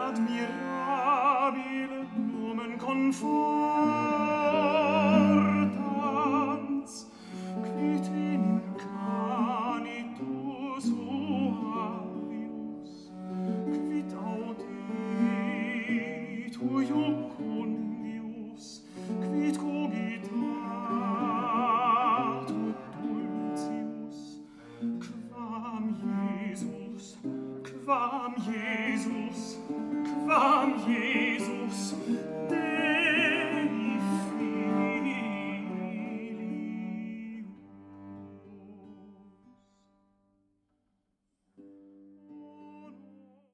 admirabile nomen confortans, quid enim canitus suavius, quid auditur jucundius, quid cogitatur dulcius, quam Jesus, quam Jesus, quam Jesus,